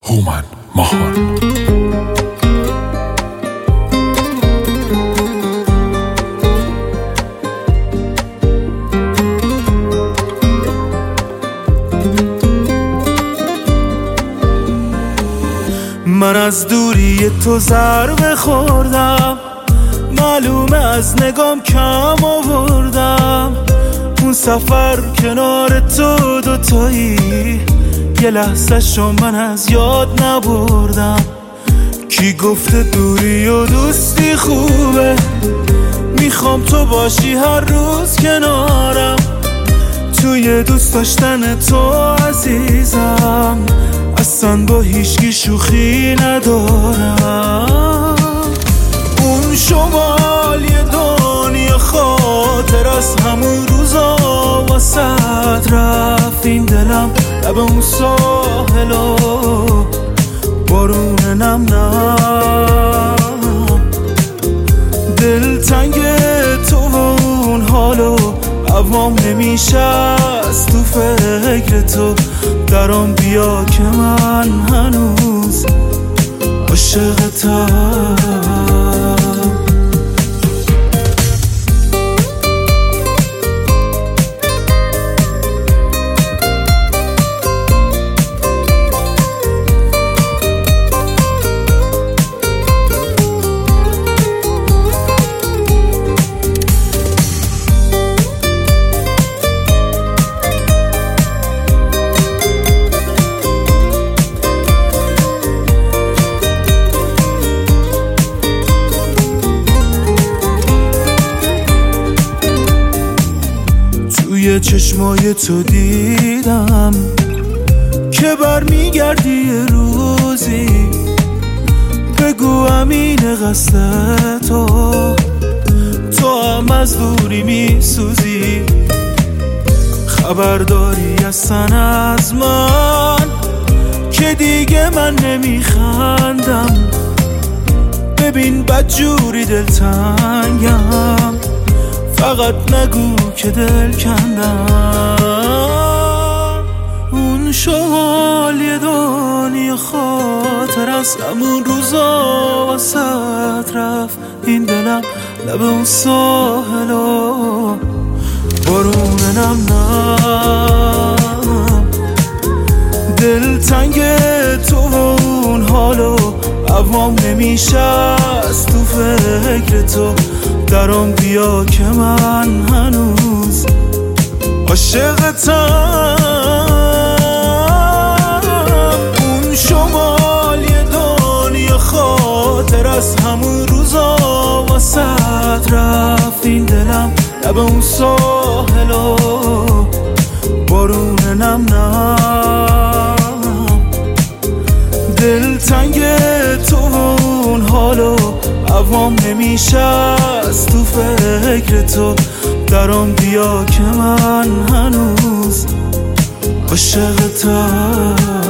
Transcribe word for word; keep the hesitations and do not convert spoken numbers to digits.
هومن ماهان. من از دوری تو ضربه خوردم، معلومه از نگام کم آوردم. اون سفر کنار تو دوتایی، یه لحظه شو من از یاد نبردم. کی گفته دوری و دوستی خوبه؟ میخوام تو باشی هر روز کنارم، توی دوست داشتن تو عزیزم. اصلا با هیچکی شوخی ندارم. اون شمال یه دنیا خاطر از همون روزا واسد رفت. این دلم لب اون ساحلا بارون نم نم. دلتنگ تو و اون حالو عوام نمیشه از تو فکر تو. درام بیا که من هنوز عاشقتم. توی چشمای تو دیدم که برمیگردی یه روزی. بگو امین قصد تو، تو هم از دوری میسوزی. خبرداری اصلا از من که دیگه من نمیخندم. ببین بدجوری دلتنگم، فقط نگو که دل کندم. اون شمال یه دنیا خاطر از همون روزا واسد رفت. این دلم لب اون ساحلا بارون نم نم. دلتنگ تو و اون حالو عوام نمیشه از تو فکر تو. درام بیا که من هنوز عاشقتم. اون شمال یه دنیا خاطر از همون روزا واسد رفت. این دلم لب اون ساحلا بارون نم نم. دلتنگ تو و اون حالو عوام نمیشه از تو فکر تو. درام بیا که من هنوز عاشقتم.